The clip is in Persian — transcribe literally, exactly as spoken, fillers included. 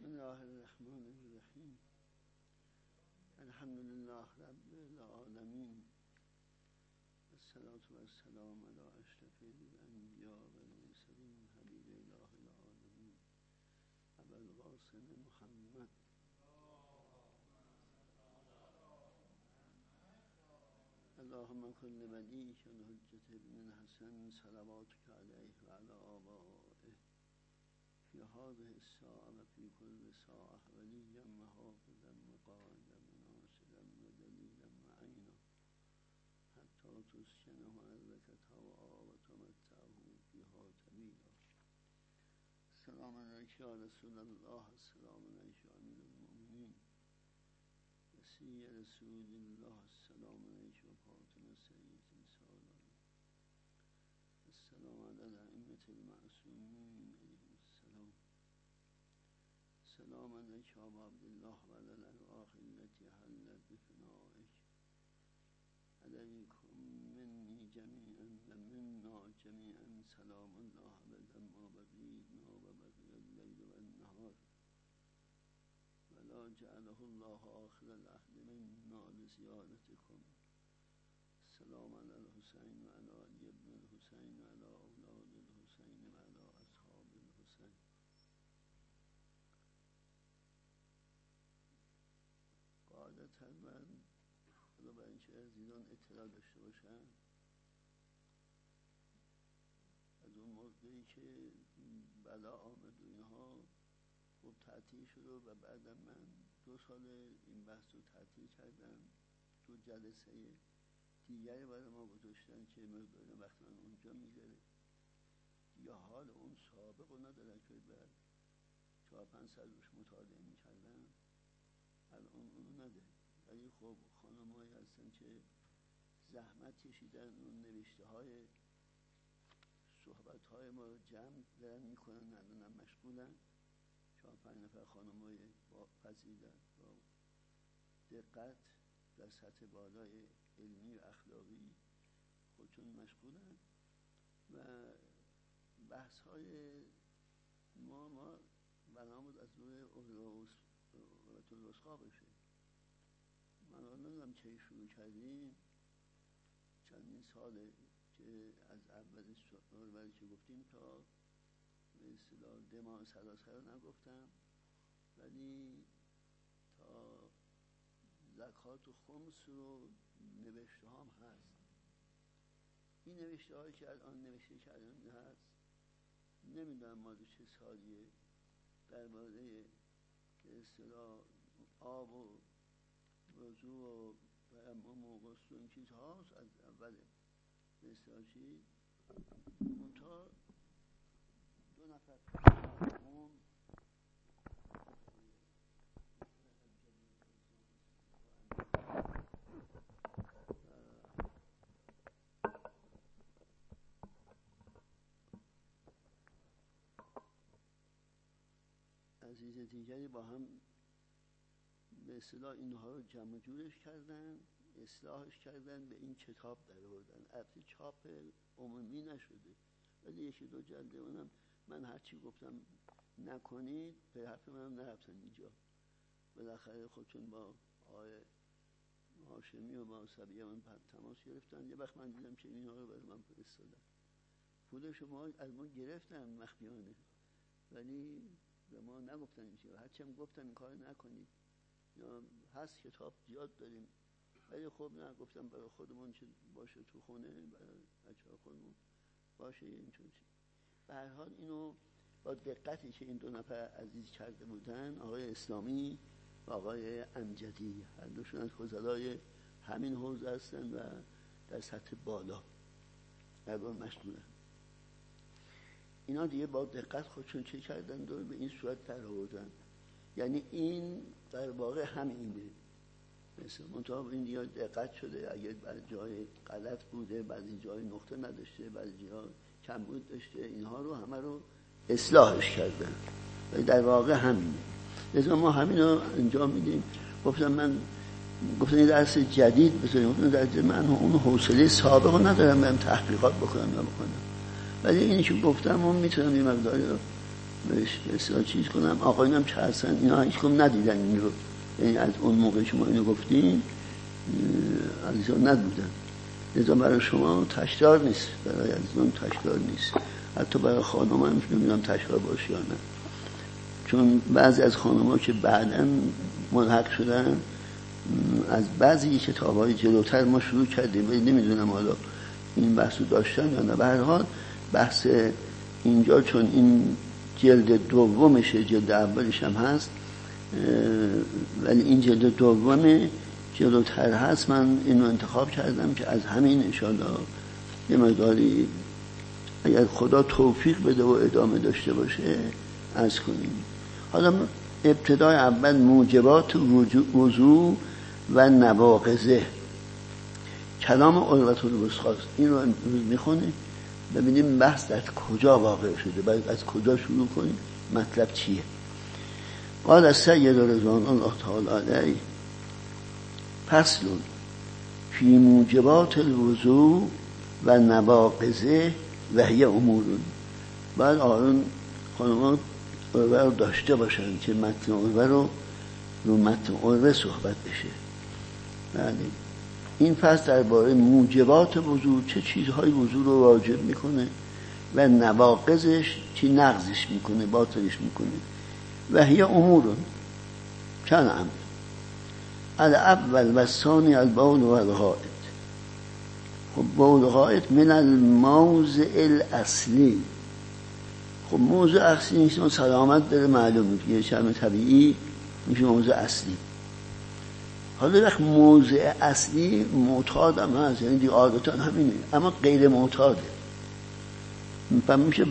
الله الرحمن الرحیم. الحمد لله رب العالمین، الصلاة و السلام علی اشرف الانبیاء و المرسلین، حبیب اله العالمین ابوالقاسم محمد. اللهم کن لولیک الحجة ابن الحسن صلواتک علیه و علی آبائه فی هذه الساعة و فی کل ساعة ولیا و حافظا و قائدا و ناصرا و دلیلا و عینا حتی تسکنه ارضک طوعا و تمتعه فیها طویلا. السلام علیک یا رسول الله، السلام علیک یا امیر المؤمنین وصی رسول الله، السلام علیک و فاطمه سید نساء، السلام علی الائمة المعصومین علیهم السلام. السلام علیک یا ابا عبدالله و علی الارواح التي حلت بفنائک، علیکم منی جمیعا و منا جمیعا سلام الله ابدا ما بقینا و بقی اللیل و النهار ولا جعله الله آخر العهد منا لزیارتکم. السلام علی الحسین و علی علی ابن الحسین و علی اولاد الحسین و علی اصحاب الحسین. قاعدتا من حالا برای اینکه عزیزان اطلاع داشته باشن، از اون موقعی که بلا آمد و اینها خب تعطیل شد و بعدا من دو سال این بحث رو تعطیل کردم. دو جلسه دیگری برای ما گذاشتن که مقدار وقت من اونجا میگره یا حال اون سابق رو ندارن که بعد چهار پنج سال روش مطالعه میکردن، الان اونو نداره. ولی خب خانم هایی هستن که زحمت کشیدن اون نوشته های صحبت های ما رو جمع دارن میکنن، الان هم مشغولن. چهار پنج نفر خانم های با پذیرن با دقت در سطح بالای علمی و اخلاقی خودشون مشغولن و بحث های ما ما بنامود از روی اولویت الوثقا بشه. من نمیدونم کی شروع کردیم، چندین ساله که از اول سال که گفتیم تا به اصطلاح دماغ سلاسه رو نگفتم، ولی تا زکات و خمس رو نوشته هم هست. این نوشته هایی که الان نوشته کردن هست، نمیدونم مال چه سالیه، درباره به اصطلاح آب و وضو و تیمم و غسل و این چیز هاست. از اول به اصطلاح چیز منتها دو نفر اون عزیز دیگری با هم به اصطلاح اینها رو جمع جورش کردن، اصلاحش کردن، به این کتاب در آوردن. البته چاپ عمومی نشده ولی یکی دو جلده اونم من هرچی گفتم نکنید به حرف منم نرفتن اینجا. بالاخره خودشون با آقای هاشمی و با صبیه من تماس گرفتن. یه وقت من دیدم که اینها رو برای من فرستادن، پول شما از ما گرفتن مخفیانه ولی به ما نگفتن اینجا. هرچی هم گفتن این کار نکنید، یا هست کتاب زیاد داریم ولی خب نه، گفتم برای خودمون که باشه تو خونه، برای بچه‌ها خودمون باشه اینطور چی. به هر حال اینو با دقتی که این دو نفر عزیز کرده بودن، آقای اسلامی و آقای امجدی، هر دوشون از فضلای همین حوزه هستن و در سطح بالا در اون مشغولن. اینا دیگه با دقت خودشون چه کردن دور به این صورت در آوردن. یعنی این در واقع همینه، مثل منطقه این دیگه دقت شده. اگر بعضی جای غلط بوده، بعضی جای نقطه نداشته، بعضی جای کمبود داشته، اینها رو همه رو اصلاحش کردن. ولی در واقع همینه. لذا ما همین رو انجام میدیم. گفتم من گفتم این درس جدید بذاریم، گفتم درس من اون حوصله سابق رو ندارم برم تحقیقات بکنم یا بکنم، ولی اینی که گفتم اون میتونم یه مقداری رو بهش بسیار چیز کنم. آقایون هم چه هستن اینا هیچ کم ندیدن این رو، یعنی از اون موقع شما اینو گفتین عزیزان ندیدن، لذا برای شما تشدار نیست، برای عزیزان تشدار نیست، حتی برای خانم هم نمیدونم تشدار باشه یا نه، چون بعضی از خانم ها که بعداً ملحق شدن از بعضی کتاب های جلوتر ما شروع کردیم، ولی نمیدونم حالا این بحثو داشتن یا نه. به هر حال بحث اینجا چون این جلد دومشه، جلد اولش هم هست ولی این جلد دوم جلوتر هست، من اینو انتخاب کردم که از همین انشاءالله یه مقداری اگر خدا توفیق بده و ادامه داشته باشه عرض کنیم. حالا ابتدای اول موجبات وضو و نواقضه، کلام عروة الوثقی، این رو امروز میخونیم ببینیم بحث در کجا واقع شده، باید از کجا شروع کنیم، مطلب چیه. قال السید رضوان الله تعالی علیه فصل فی موجبات الوضو و نواقضه و هی امور. باید آقایون خانمان عروة رو داشته باشن که متن عروة رو رو متن عروة صحبت بشه. بله این فصل درباره موجبات وضو، چه چیزهای وضو رو واجب میکنه و نواقضش چی نقضش میکنه، باطلش میکنه. و هی امورون چند امر، الاول و ثانی البول و الغائط. خب بول و غائط من الموضع الاصلی، خب موضوع اصلی نیست، سلامت داره معلومه که یه شرم طبیعی میشه موضوع اصلی. حالا وقت موضع اصلی معتاد هم هست، یعنی دیگه عادتان همینه، اما غیر معتاده، و میشه